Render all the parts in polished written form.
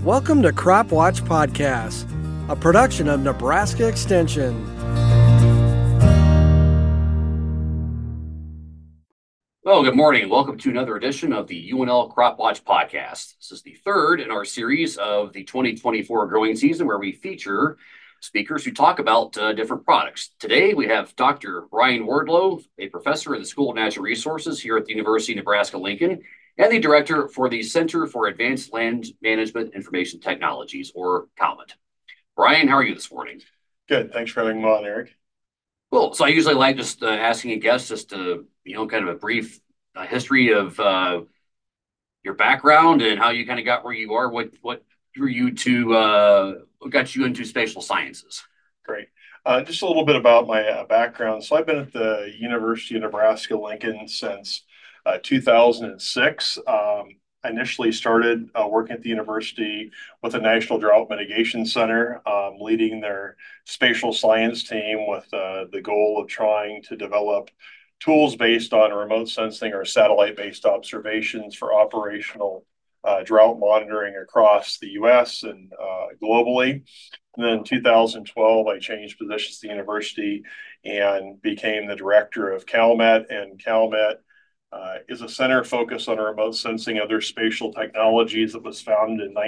Welcome to Crop Watch Podcast, a production of Nebraska Extension. Well, good morning and welcome to another edition of the UNL Crop Watch Podcast. This is the third in our series of the 2024 growing season where we feature speakers who talk about different products. Today we have Dr. Brian Wardlow, a professor in the School of Natural Resources here at the University of Nebraska-Lincoln, and the director for the Center for Advanced Land Management Information Technologies, or CALMIT. Brian, how are you this morning? Good. Thanks for having me on, Eric. Cool. So I usually like just asking a guest just to, kind of a brief history of your background and how you kind of got where you are. What drew you to, what got you into spatial sciences? Great. Just a little bit about my background. So I've been at the University of Nebraska-Lincoln since 2006. I initially started working at the university with the National Drought Mitigation Center, leading their spatial science team with the goal of trying to develop tools based on remote sensing or satellite-based observations for operational drought monitoring across the U.S. and globally. And then in 2012, I changed positions at the university and became the director of CALMET. And CALMET is a center focused on remote sensing other spatial technologies that was founded in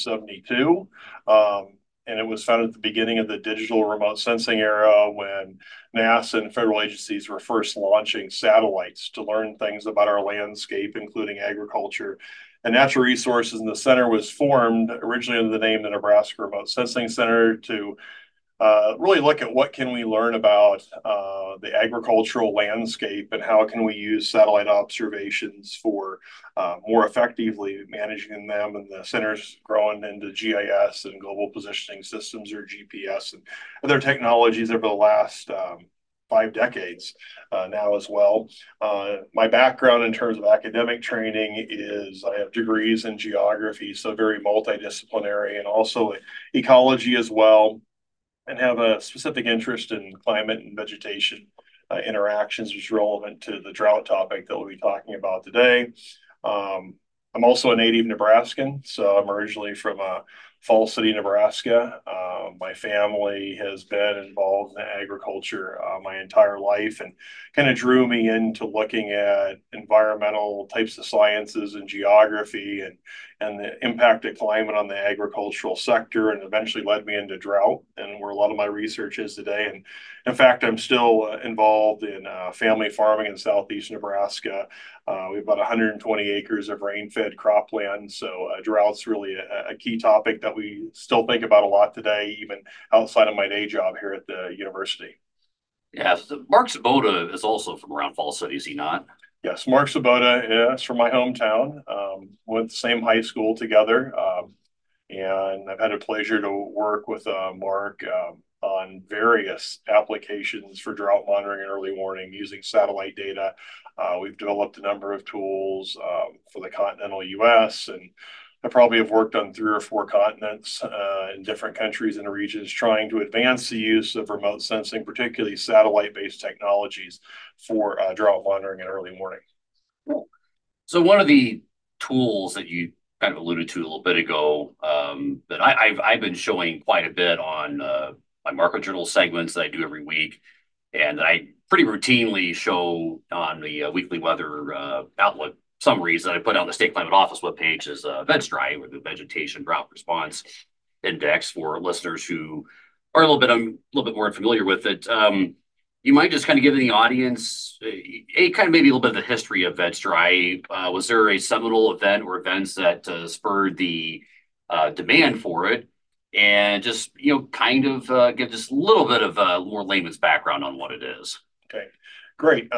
1972. And it was founded at the beginning of the digital remote sensing era when NASA and federal agencies were first launching satellites to learn things about our landscape, including agriculture and natural resources. And the center was formed originally under the name the Nebraska Remote Sensing Center to really look at what can we learn about the agricultural landscape and how can we use satellite observations for more effectively managing them. And the center's growing into GIS and global positioning systems, or GPS, and other technologies over the last 5 decades now as well. My background in terms of academic training is I have degrees in geography, so very multidisciplinary, and also ecology as well, and have a specific interest in climate and vegetation interactions, which is relevant to the drought topic that we'll be talking about today. I'm also a native Nebraskan, so I'm originally from Falls City, Nebraska. My family has been involved in agriculture my entire life, and kind of drew me into looking at environmental types of sciences and geography and the impact of climate on the agricultural sector, and eventually led me into drought and where a lot of my research is today. And in fact, I'm still involved in family farming in southeast Nebraska. We have about 120 acres of rain-fed cropland, so drought's really a key topic that we still think about a lot today, even outside of my day job here at the university. Yeah, so Mark Sabota is also from around Falls City, is he not? Yes, Mark Sabota is from my hometown. Went the same high school together, and I've had a pleasure to work with Mark on various applications for drought monitoring and early warning using satellite data. We've developed a number of tools for the continental U.S., and I probably have worked on 3 or 4 continents in different countries and regions trying to advance the use of remote sensing, particularly satellite-based technologies for drought monitoring and early warning. Cool. So one of the tools that you kind of alluded to a little bit ago that I've been showing quite a bit on my market journal segments that I do every week, and I pretty routinely show on the weekly weather outlook summaries that I put on the State Climate Office webpage is VegDry, or the Vegetation Drought Response Index, for listeners who are a little bit more familiar with it. You might just kind of give the audience a kind of maybe a little bit of the history of VegDry. Was there a seminal event or events that spurred the demand for it? And just, kind of give just a little bit of more layman's background on what it is. Okay. Great.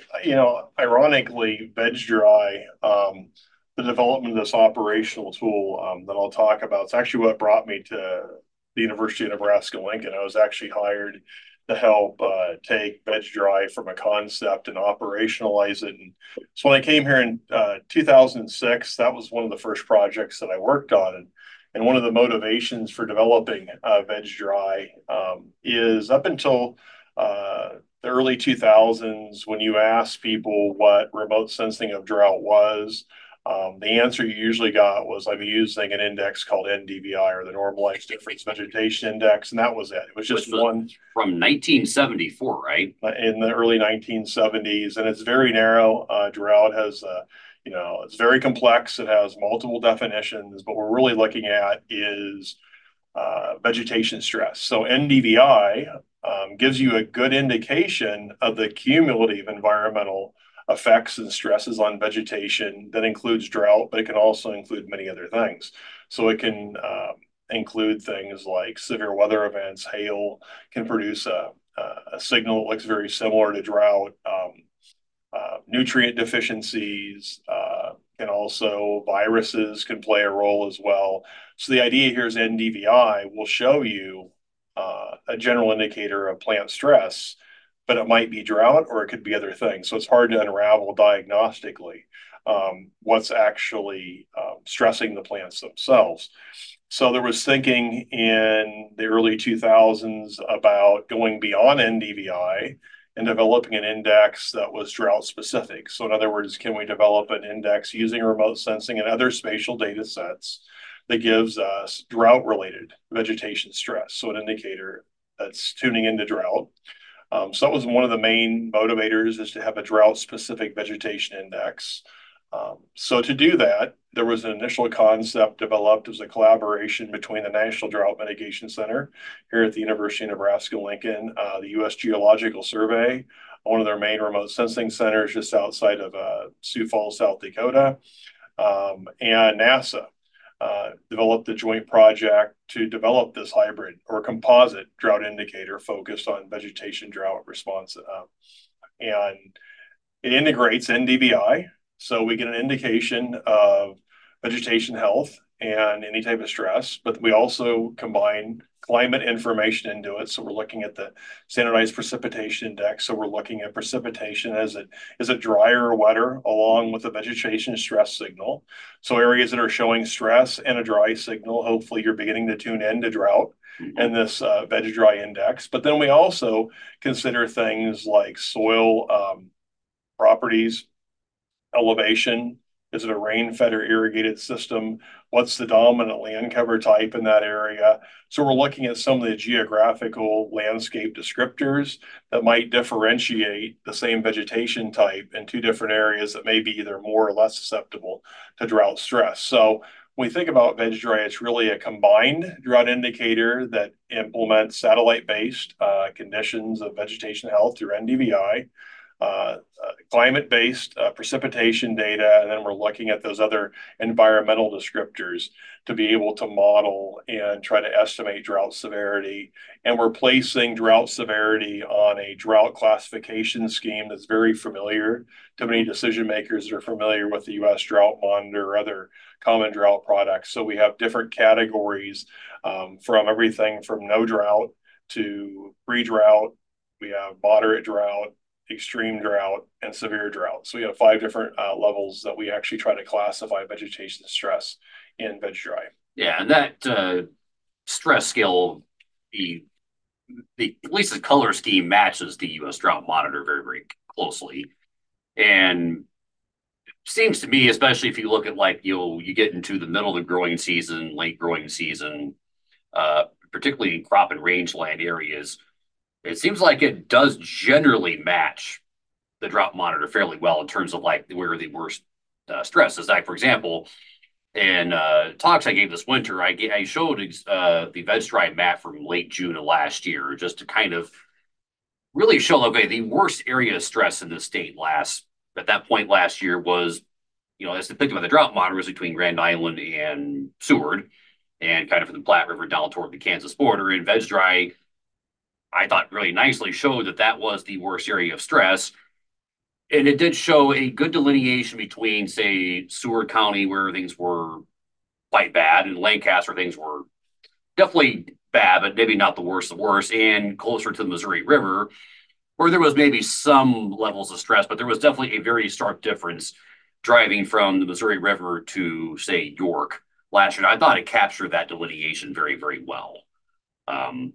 Ironically, VegDry, the development of this operational tool that I'll talk about, it's actually what brought me to the University of Nebraska-Lincoln. I was actually hired to help take VegDry from a concept and operationalize it. And so when I came here in 2006, that was one of the first projects that I worked on. And one of the motivations for developing VegDry is up until the early 2000s, when you asked people what remote sensing of drought was, The answer you usually got was I'd be using an index called NDVI, or the Normalized Difference Vegetation Index, and that was it. It was just one from 1974, right? In the early 1970s, and it's very narrow. Drought has, it's very complex. It has multiple definitions, but what we're really looking at is vegetation stress. So NDVI gives you a good indication of the cumulative environmental effects and stresses on vegetation. That includes drought, but it can also include many other things. So it can include things like severe weather events. Hail can produce a signal that looks very similar to drought. Nutrient deficiencies, and also viruses can play a role as well. So the idea here is NDVI will show you a general indicator of plant stress, but it might be drought or it could be other things. So it's hard to unravel diagnostically what's actually stressing the plants themselves. So there was thinking in the early 2000s about going beyond NDVI and developing an index that was drought specific. So in other words, can we develop an index using remote sensing and other spatial data sets that gives us drought related vegetation stress? So an indicator that's tuning into drought. So that was one of the main motivators, is to have a drought specific vegetation index. So to do that, there was an initial concept developed as a collaboration between the National Drought Mitigation Center here at the University of Nebraska-Lincoln, the U.S. Geological Survey, one of their main remote sensing centers just outside of Sioux Falls, South Dakota, and NASA. Developed a joint project to develop this hybrid or composite drought indicator focused on vegetation drought response. And it integrates NDVI, so we get an indication of vegetation health and any type of stress, but we also combine climate information into it. So we're looking at the standardized precipitation index. So we're looking at precipitation. Is it drier or wetter, along with the vegetation stress signal? So areas that are showing stress and a dry signal, hopefully you're beginning to tune into drought and this veg-dry index. But then we also consider things like soil properties, elevation. Is it a rain-fed or irrigated system? What's the dominant land cover type in that area? So we're looking at some of the geographical landscape descriptors that might differentiate the same vegetation type in two different areas that may be either more or less susceptible to drought stress. So when we think about veg-dry, it's really a combined drought indicator that implements satellite-based conditions of vegetation health through NDVI, climate-based precipitation data, and then we're looking at those other environmental descriptors to be able to model and try to estimate drought severity. And we're placing drought severity on a drought classification scheme that's very familiar to many decision makers that are familiar with the U.S. Drought Monitor or other common drought products. So we have different categories from everything from no drought to pre-drought. We have moderate drought, extreme drought, and severe drought. So we have 5 different levels that we actually try to classify vegetation stress in veg-dry. Yeah, and that stress scale, the at least the color scheme matches the U.S. Drought Monitor very, very closely. And seems to me, especially if you look at you get into the middle of the growing season, late growing season, particularly in crop and rangeland areas, it seems like it does generally match the drought monitor fairly well in terms of where the worst stress is. Like, for example, in talks I gave this winter, I showed the veg-dry map from late June of last year just to kind of really show, okay, the worst area of stress in the state at that point last year was, as depicted by the drought monitor, was between Grand Island and Seward, and kind of from the Platte River down toward the Kansas border. And veg-dry, I thought, really nicely showed that was the worst area of stress. And it did show a good delineation between, say, Seward County, where things were quite bad, and Lancaster, things were definitely bad, but maybe not the worst, and closer to the Missouri River, where there was maybe some levels of stress, but there was definitely a very stark difference driving from the Missouri River to, say, York last year. I thought it captured that delineation very, very well. And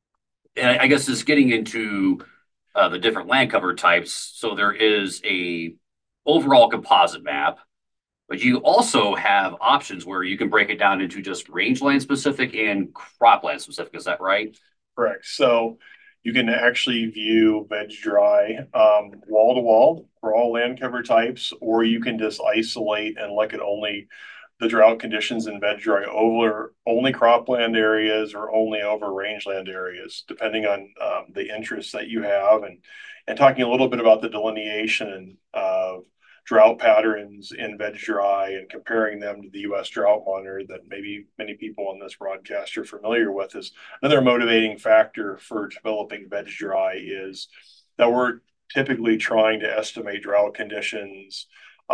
I guess just getting into the different land cover types. So there is a overall composite map, But you also have options where you can break it down into just rangeland specific and cropland specific. Is that right? Correct. So you can actually view veg dry wall to wall for all land cover types, or you can just isolate and look at only the drought conditions in veg dry over only cropland areas or only over rangeland areas, depending on the interests that you have, and talking a little bit about the delineation of drought patterns in veg dry and comparing them to the U.S. Drought Monitor that maybe many people on this broadcast are familiar with is another motivating factor for developing veg dry is that we're typically trying to estimate drought conditions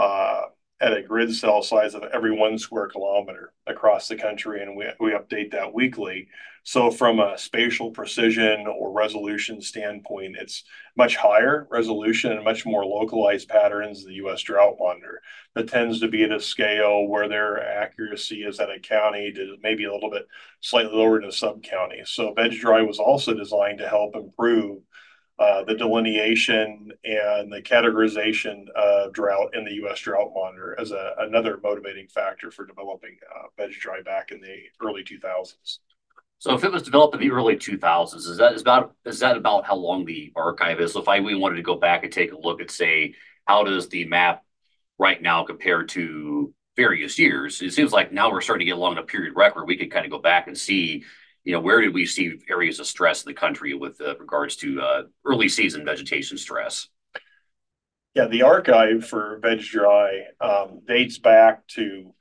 at a grid cell size of every 1 square kilometer across the country, and we update that weekly. So from a spatial precision or resolution standpoint, it's much higher resolution and much more localized patterns than the U.S. Drought Monitor. That tends to be at a scale where their accuracy is at a county to maybe a little bit slightly lower than a sub-county. So veg dry was also designed to help improve the delineation and the categorization of drought in the U.S. Drought Monitor as another motivating factor for developing veg dry back in the early 2000s. So if it was developed in the early 2000s, is that about how long the archive is? So if we wanted to go back and take a look at, say, how does the map right now compare to various years? It seems like now we're starting to get along a period record. We could kind of go back and see, where did we see areas of stress in the country with regards to early season vegetation stress? Yeah, the archive for veg dry dates back to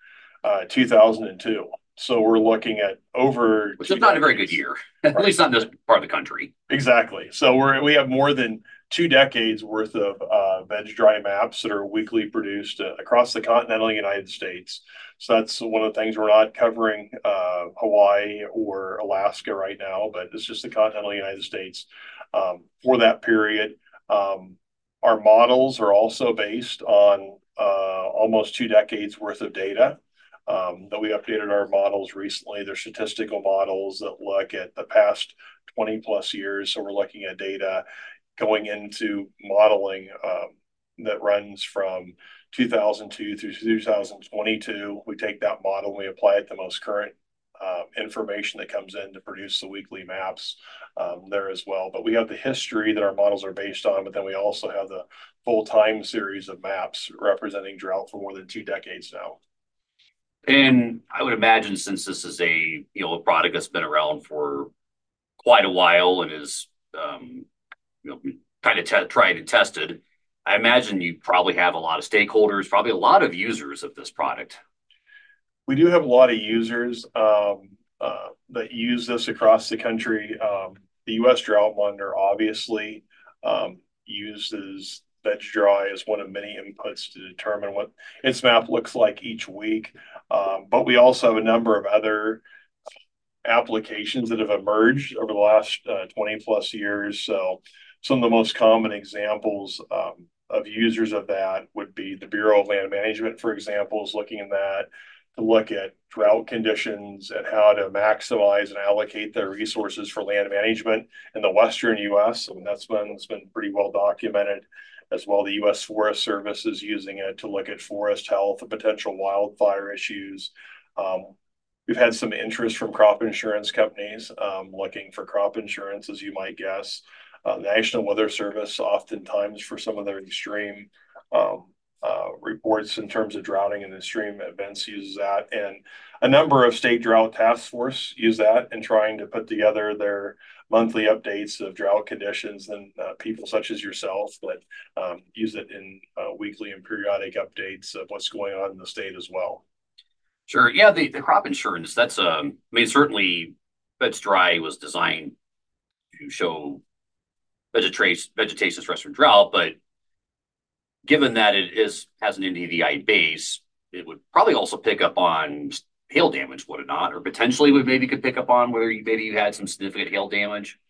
2002. So we're looking at over Which is not a very good year, at least not in this part of the country. Exactly. So we have more than 2 decades worth of veg dry maps that are weekly produced across the continental United States. So that's one of the things. We're not covering Hawaii or Alaska right now, but it's just the continental United States for that period. Our models are also based on almost 2 decades worth of data. That we updated our models recently. They're statistical models that look at the past 20 plus years. So we're looking at data going into modeling that runs from 2002 through 2022. We take that model and we apply it to the most current information that comes in to produce the weekly maps there as well. But we have the history that our models are based on, but then we also have the full time series of maps representing drought for more than 2 decades now. And I would imagine, since this is a product that's been around for quite a while and is kind of tried and tested, I imagine you probably have a lot of stakeholders, probably a lot of users of this product. We do have a lot of users that use this across the country. The U.S. Drought Monitor obviously uses veg dry as one of many inputs to determine what its map looks like each week. But we also have a number of other applications that have emerged over the last 20 plus years. So some of the most common examples of users of that would be the Bureau of Land Management, for example, is looking at that to look at drought conditions and how to maximize and allocate their resources for land management in the Western U.S. And that's been pretty well documented. As well, the U.S. Forest Service is using it to look at forest health and potential wildfire issues. We've had some interest from crop insurance companies looking for crop insurance, as you might guess. National Weather Service, oftentimes for some of their extreme reports in terms of droughting and extreme events, uses that. And a number of state drought task force use that in trying to put together their monthly updates of drought conditions, and people such as yourself that use it in weekly and periodic updates of what's going on in the state as well. Sure. Yeah, the crop insurance, that's certainly Veg Dry was designed to show vegetation stress from drought, but given that has an NDVI base, it would probably also pick up on hail damage, would it not? Or potentially could pick up on whether you had some significant hail damage?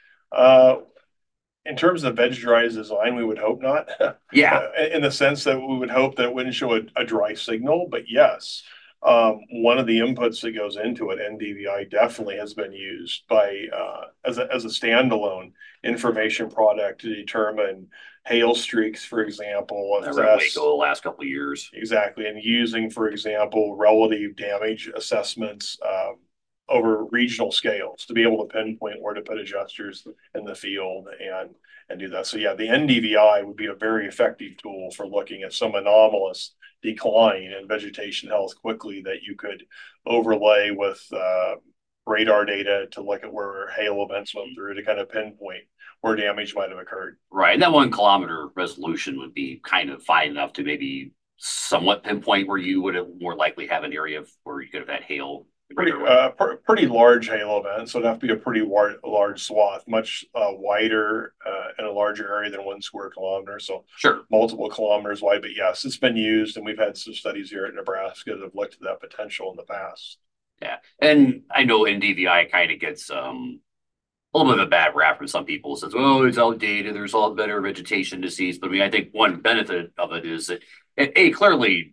In terms of veg dry's design, we would hope not. Yeah. In the sense that we would hope that it wouldn't show a dry signal, but yes. One of the inputs that goes into it, NDVI, definitely has been used by as a standalone information product to determine hail streaks, for example, Around assess Waco the last couple of years. exactly, and using, for example, relative damage assessments over regional scales to be able to pinpoint where to put adjusters in the field and do that. So yeah, the NDVI would be a very effective tool for looking at some anomalous decline in vegetation health quickly that you could overlay with radar data to look at where hail events went through to kind of pinpoint where damage might have occurred. Right. And that 1 kilometer resolution would be kind of fine enough to maybe somewhat pinpoint where you would have more likely have an area where you could have had hail. Pretty large hail event, so it'd have to be a pretty large swath, much wider and a larger area than 1 square kilometer. So sure, multiple kilometers wide. But yes, it's been used, and we've had some studies here at Nebraska that have looked at that potential in the past. Yeah, and I know NDVI kind of gets a little bit of a bad rap from some people. It says, "Oh, it's outdated. There's all better vegetation disease." But I mean, I think one benefit of it is that it clearly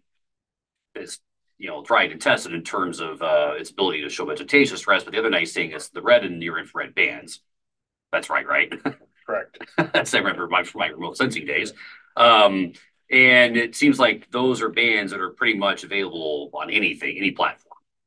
is tried and tested in terms of its ability to show vegetation stress. But the other nice thing is the red and near infrared bands. That's right? Correct. That's I remember from my remote sensing days. And it seems like those are bands that are pretty much available on anything, any platform.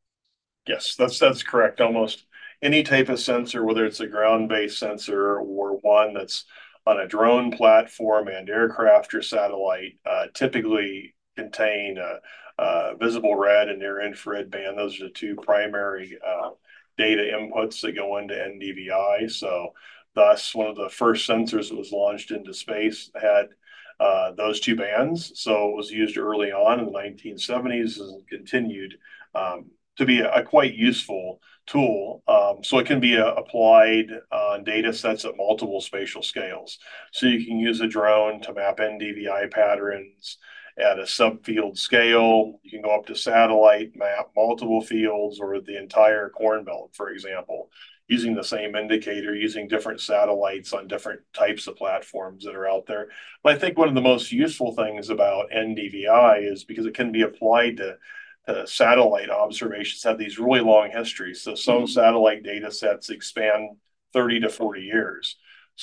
Yes, that's correct. Almost any type of sensor, whether it's a ground-based sensor or one that's on a drone platform and aircraft or satellite, typically contain visible red and near infrared band. Those are the two primary data inputs that go into NDVI. So thus, one of the first sensors that was launched into space had those two bands. So it was used early on in the 1970s and continued to be a quite useful tool. So it can be applied on data sets at multiple spatial scales. So you can use a drone to map NDVI patterns at a subfield scale. You can go up to satellite, map multiple fields or the entire corn belt, for example, using the same indicator, using different satellites on different types of platforms that are out there. But I think one of the most useful things about NDVI is because it can be applied to satellite observations have these really long histories. So some satellite data sets expand 30 to 40 years.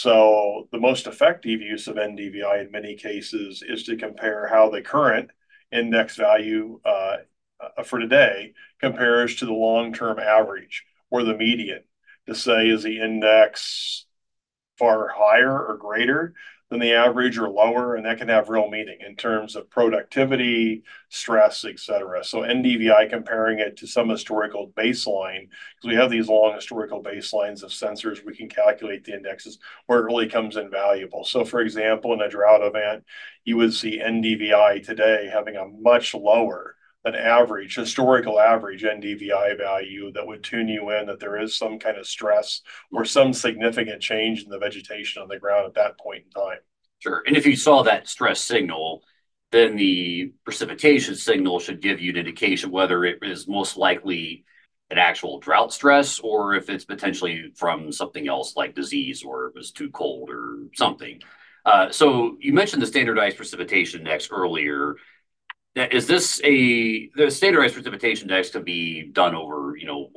So the most effective use of NDVI in many cases is to compare how the current index value for today compares to the long-term average or the median to say, is the index far higher or greater than the average or lower, and that can have real meaning in terms of productivity, stress, etc. So NDVI comparing it to some historical baseline, because we have these long historical baselines of sensors, we can calculate the indexes where it really comes in valuable. So for example, in a drought event, you would see NDVI today having a much lower than average, historical average NDVI value that would tune you in that there is some kind of stress or some significant change in the vegetation on the ground at that point in time. Sure. And if you saw that stress signal, then the precipitation signal should give you an indication whether it is most likely an actual drought stress or if it's potentially from something else like disease or it was too cold or something. So you mentioned the standardized precipitation index earlier. Is this the standardized precipitation index can be done over,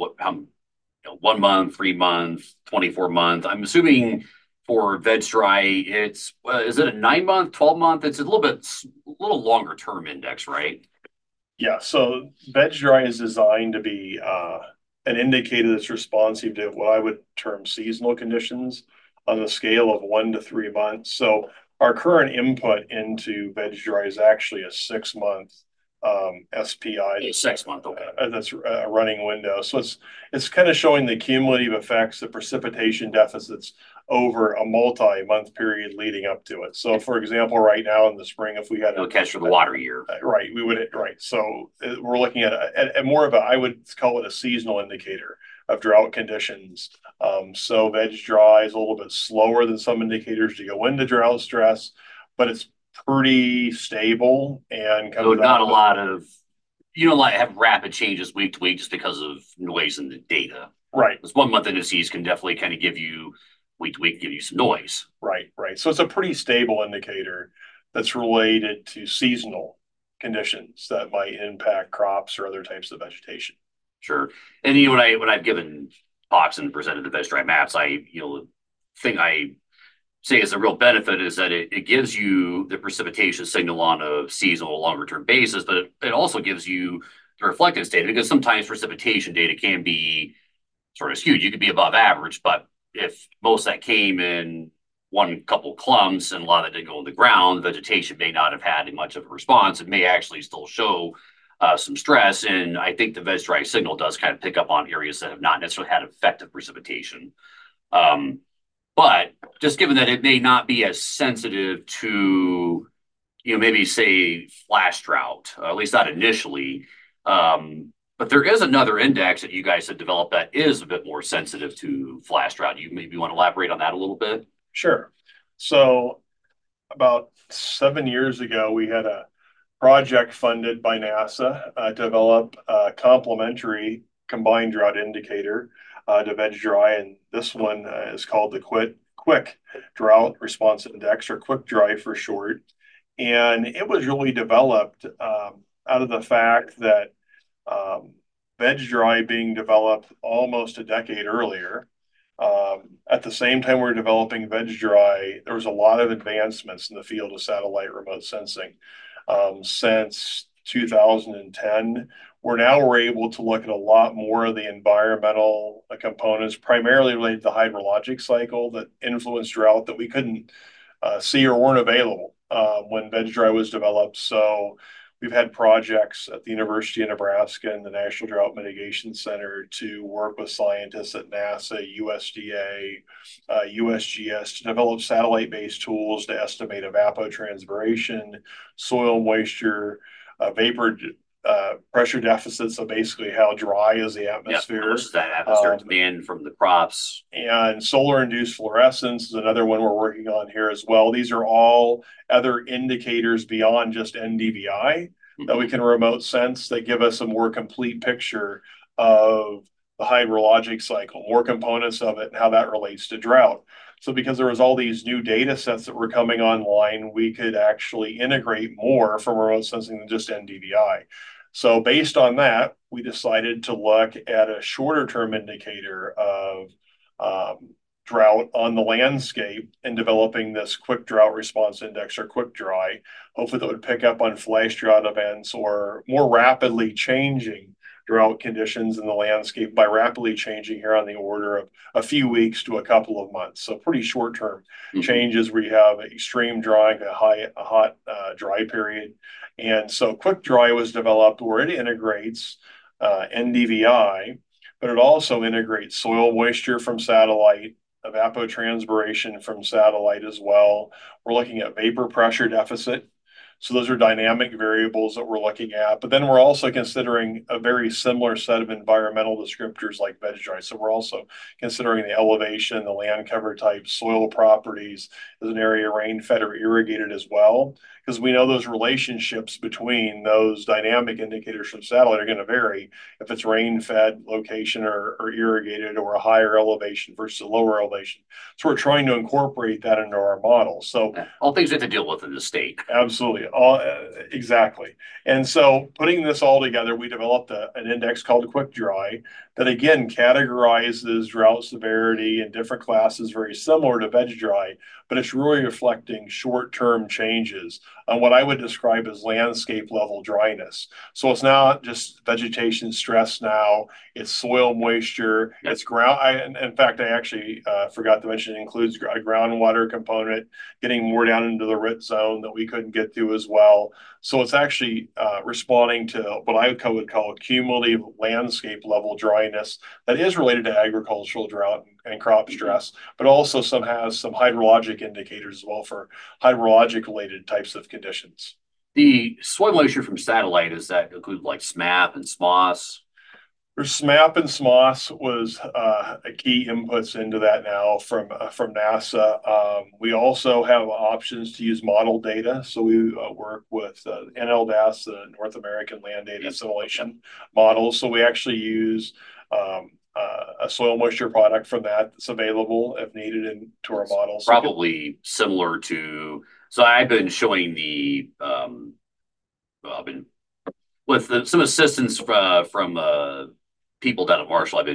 1 month, 3 months, 24 months? I'm assuming for veg dry, it's, is it a 9 month, 12 month? It's a little longer term index, right? Yeah. So veg dry is designed to be an indicator that's responsive to what I would term seasonal conditions on the scale of 1 to 3 months. So our current input into veg dry is actually a 6 month SPI. 6 month, okay. That's a running window. So it's kind of showing the cumulative effects of precipitation deficits over a multi-month period leading up to it. So for example, right now in the spring, if we had a catch for the water year, right, we would, right. So we're looking at more of I would call it a seasonal indicator of drought conditions. So veg dry is a little bit slower than some indicators to go into drought stress, but it's pretty stable and so not a lot of, you don't like have rapid changes week to week just because of noise in the data. Right. This 1 month indices can definitely kind of give you week to week, give you some noise. Right. So it's a pretty stable indicator that's related to seasonal conditions that might impact crops or other types of vegetation. Sure. And when I've given talks and presented the veg dry maps, thing I say is a real benefit is that it gives you the precipitation signal on a seasonal, longer term basis, but it also gives you the reflectance data because sometimes precipitation data can be sort of skewed. You could be above average, but if most that came in one couple clumps and a lot of it didn't go in the ground, vegetation may not have had much of a response. It may actually still show some stress. And I think the veg dry signal does kind of pick up on areas that have not necessarily had effective precipitation. Um, but just given that it may not be as sensitive to, maybe say flash drought, at least not initially. But there is another index that you guys have developed that is a bit more sensitive to flash drought. You maybe want to elaborate on that a little bit? Sure. So about 7 years ago, we had a project funded by NASA to develop a complementary combined drought indicator to veg dry, and this one is called the Quick Drought Response Index, or Quick Dry for short. And it was really developed out of the fact that veg dry being developed almost a decade earlier. At the same time we're developing veg dry, there was a lot of advancements in the field of satellite remote sensing. Since 2010, we're able to look at a lot more of the environmental components, primarily related to the hydrologic cycle that influence drought that we couldn't see or weren't available when veg dry was developed. So we've had projects at the University of Nebraska and the National Drought Mitigation Center to work with scientists at NASA, USDA, USGS to develop satellite-based tools to estimate evapotranspiration, soil moisture, vapor pressure deficits. So basically how dry is the atmosphere. How much is that atmosphere demand from the crops? And solar-induced fluorescence is another one we're working on here as well. These are all other indicators beyond just NDVI that we can remote sense that give us a more complete picture of the hydrologic cycle, more components of it, and how that relates to drought. So because there was all these new data sets that were coming online, we could actually integrate more from remote sensing than just NDVI. So based on that, we decided to look at a shorter term indicator of drought on the landscape and developing this Quick Drought Response Index, or Quick Dry. Hopefully that would pick up on flash drought events or more rapidly changing drought conditions in the landscape, by rapidly changing here on the order of a few weeks to a couple of months. So pretty short term changes where you have extreme drying, a hot dry period. And so Quick Dry was developed where it integrates NDVI, but it also integrates soil moisture from satellite, evapotranspiration from satellite as well. We're looking at vapor pressure deficit. So those are dynamic variables that we're looking at. But then we're also considering a very similar set of environmental descriptors like veg dry. So we're also considering the elevation, the land cover type, soil properties, is an area rain fed or irrigated as well. Because we know those relationships between those dynamic indicators from satellite are going to vary if it's rain fed location or irrigated, or a higher elevation versus a lower elevation. So we're trying to incorporate that into our model. So all things we have to deal with in the state. Absolutely. Exactly. And so putting this all together, we developed an index called Quick Dry that again categorizes drought severity in different classes, very similar to veg dry, but it's really reflecting short-term changes on what I would describe as landscape level dryness. So it's not just vegetation stress now, it's soil moisture, it's ground. In fact, I actually forgot to mention it includes a groundwater component, getting more down into the root zone that we couldn't get to as well. So it's actually responding to what I would call cumulative landscape level dryness that is related to agricultural drought and crop stress, but also has some hydrologic indicators as well for hydrologic related types of conditions. The soil moisture from satellite, does that include like SMAP and SMOS? SMAP and SMOS was a key inputs into that now from NASA. We also have options to use model data. So we work with NLDAS, the North American Land Data Assimilation Models. So we actually use a soil moisture product from that's available if needed into our models. Probably similar to, so I've been showing I've been with some assistance from people down at Marshall. I've been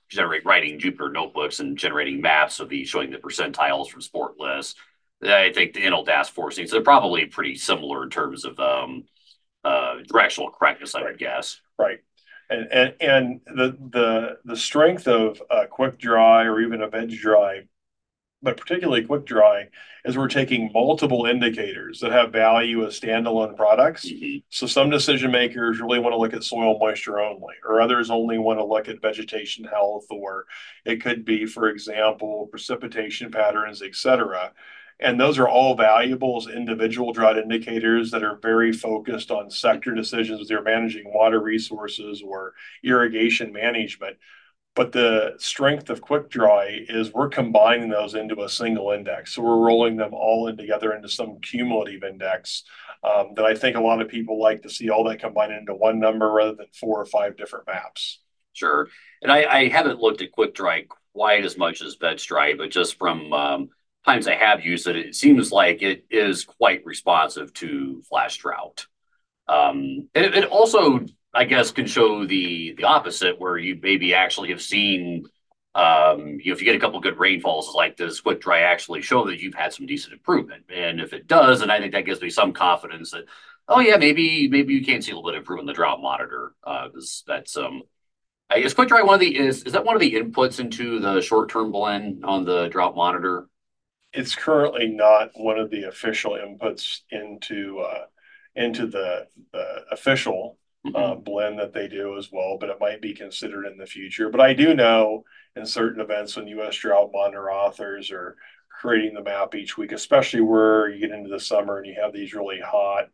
writing Jupyter notebooks and generating maps of showing the percentiles from sport lists. I think the NLDAS forcings are probably pretty similar in terms of directional correctness, I would guess. Right. And the strength of quick dry or even a veg dry, but particularly quick dry, is we're taking multiple indicators that have value as standalone products. Mm-hmm. So some decision makers really want to look at soil moisture only, or others only want to look at vegetation health, or it could be, for example, precipitation patterns, etc. And those are all valuable as individual drought indicators that are very focused on sector decisions. They're managing water resources or irrigation management. But the strength of quick dry is we're combining those into a single index. So we're rolling them all in together into some cumulative index that I think a lot of people like to see all that combined into one number rather than 4 or 5 different maps. Sure. And I haven't looked at quick dry quite as much as veg dry, but just from times I have used it, it seems like it is quite responsive to flash drought. It also, I guess, can show the opposite, where you maybe actually have seen, if you get a couple good rainfalls like this, quick dry actually show that you've had some decent improvement. And if it does, then I think that gives me some confidence that, oh yeah, maybe you can see a little bit of improvement in the drought monitor. Because that's I guess quick dry is that one of the inputs into the short-term blend on the drought monitor? It's currently not one of the official inputs into the official blend that they do as well, but it might be considered in the future. But I do know in certain events when U.S. Drought Monitor authors are creating the map each week, especially where you get into the summer and you have these really hot,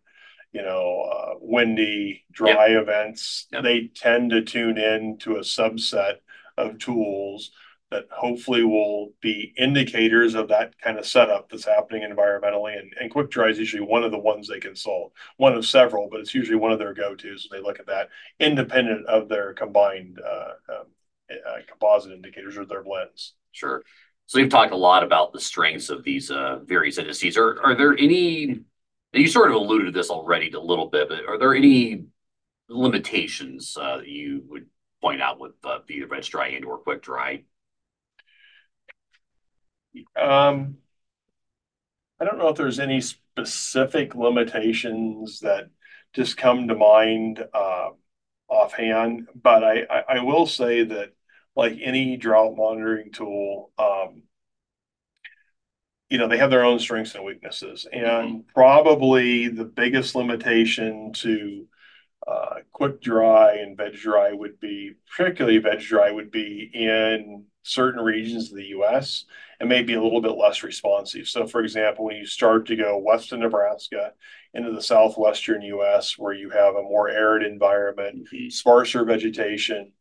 windy, dry events, they tend to tune in to a subset of tools that hopefully will be indicators of that kind of setup that's happening environmentally. And quick dry is usually one of the ones they consult, one of several, but it's usually one of their go-tos. They look at that independent of their combined composite indicators or their blends. Sure. So you've talked a lot about the strengths of these various indices. Are there any, you sort of alluded to this already a little bit, but are there any limitations that you would point out with either veg dry and or quick dry? I don't know if there's any specific limitations that just come to mind offhand, but I will say that like any drought monitoring tool, they have their own strengths and weaknesses. And probably the biggest limitation to quick dry and veg dry would be, particularly veg dry, would be in certain regions of the U.S. and maybe a little bit less responsive. So, for example, when you start to go west of Nebraska into the southwestern U.S., where you have a more arid environment, sparser vegetation,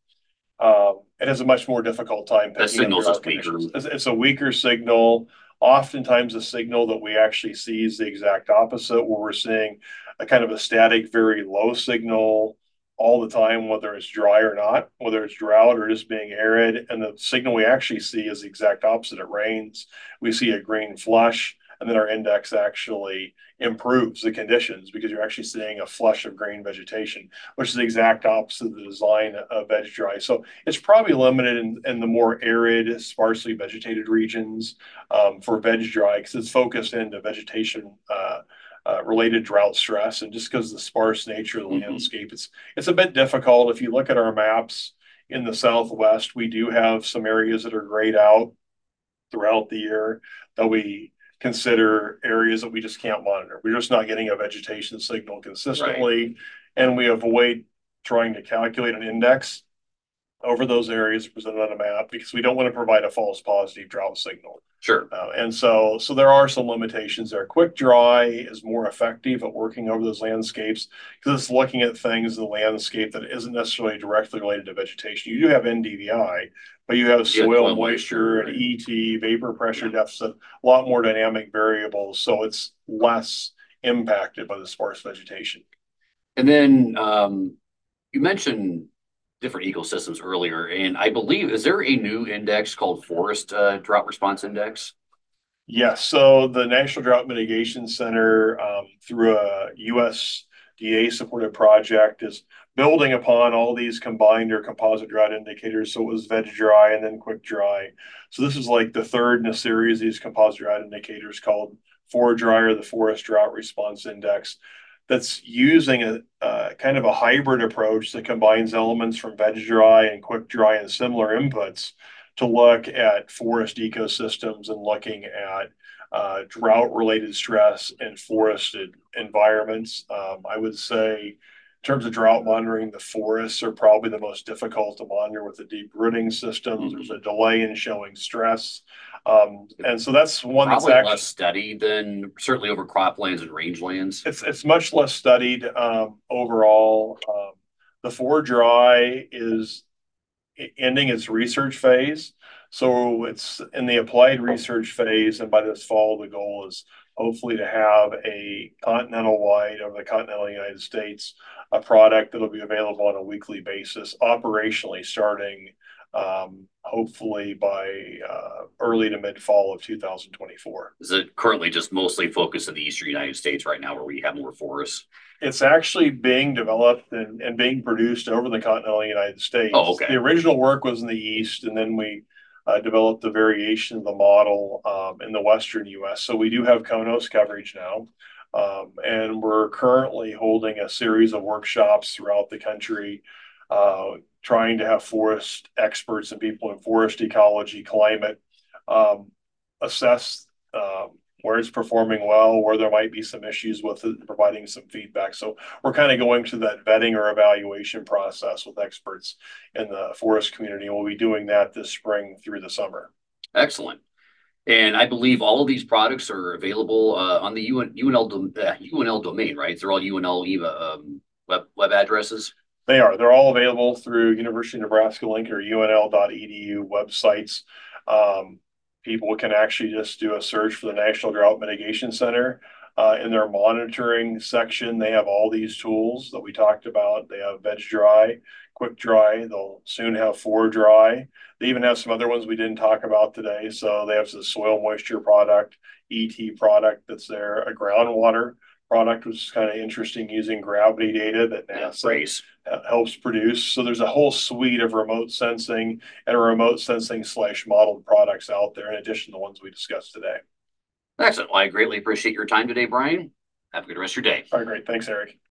it has a much more difficult time picking up drought conditions. It's a weaker signal. Oftentimes, a signal that we actually see is the exact opposite, where we're seeing a kind of a static, very low signal all the time, whether it's dry or not, whether it's drought or just being arid. And the signal we actually see is the exact opposite. It rains, we see a green flush, and then our index actually improves the conditions because you're actually seeing a flush of green vegetation, which is the exact opposite of the design of veg dry. So it's probably limited in the more arid, sparsely vegetated regions for veg dry because it's focused into vegetation related drought stress, and just because of the sparse nature of the landscape, it's a bit difficult. If you look at our maps in the Southwest, we do have some areas that are grayed out throughout the year that we consider areas that we just can't monitor. We're just not getting a vegetation signal consistently, right. And we avoid trying to calculate an index over those areas presented on a map because we don't want to provide a false positive drought signal. Sure. And so there are some limitations there. Quick dry is more effective at working over those landscapes because it's looking at things in the landscape that isn't necessarily directly related to vegetation. You do have NDVI, but you have soil moisture and ET, vapor pressure deficit, a lot more dynamic variables. So it's less impacted by the sparse vegetation. And then you mentioned different ecosystems earlier, and I believe, is there a new index called Forest Drought Response Index? Yes. So the National Drought Mitigation Center, through a USDA supported project, is building upon all these combined or composite drought indicators. So it was veg dry and then quick dry. So this is like the third in a series of these composite drought indicators called FORDRY, or the Forest Drought Response Index, that's using a kind of a hybrid approach that combines elements from veg dry and quick dry and similar inputs to look at forest ecosystems and looking at drought related stress in forested environments. I would say, in terms of drought monitoring, the forests are probably the most difficult to monitor with the deep rooting systems. There's a delay in showing stress. And so that's one that's Probably actually less studied than certainly over croplands and rangelands. it's much less studied overall. The FORDRY is ending its research phase. So it's in the applied research phase, and by this fall, the goal is hopefully to have a continental wide over the continental United States, a product that'll be available on a weekly basis, operationally starting hopefully by early to mid fall of 2024. Is it currently just mostly focused in the eastern United States right now where we have more forests? It's actually being developed and being produced over the continental United States. Oh, okay. The original work was in the East, and then we developed the variation of the model in the Western US. So we do have CONOS coverage now. And we're currently holding a series of workshops throughout the country, trying to have forest experts and people in forest ecology, climate, assess where it's performing well, where there might be some issues with it, providing some feedback. So we're kind of going through that vetting or evaluation process with experts in the forest community. We'll be doing that this spring through the summer. Excellent. And I believe all of these products are available on the UNL domain, right? They're all UNL web addresses. They are. They're all available through University of Nebraska Link or UNL.edu websites. People can actually just do a search for the National Drought Mitigation Center. In their monitoring section, they have all these tools that we talked about. They have veg dry, quick dry. They'll soon have FORDRY. They even have some other ones we didn't talk about today. So they have the soil moisture product, ET product that's there, a groundwater product, which is kind of interesting, using gravity data that NASA helps produce. So there's a whole suite of remote sensing and remote sensing / modeled products out there, in addition to the ones we discussed today. Excellent. Well, I greatly appreciate your time today, Brian. Have a good rest of your day. All right, great. Thanks, Eric.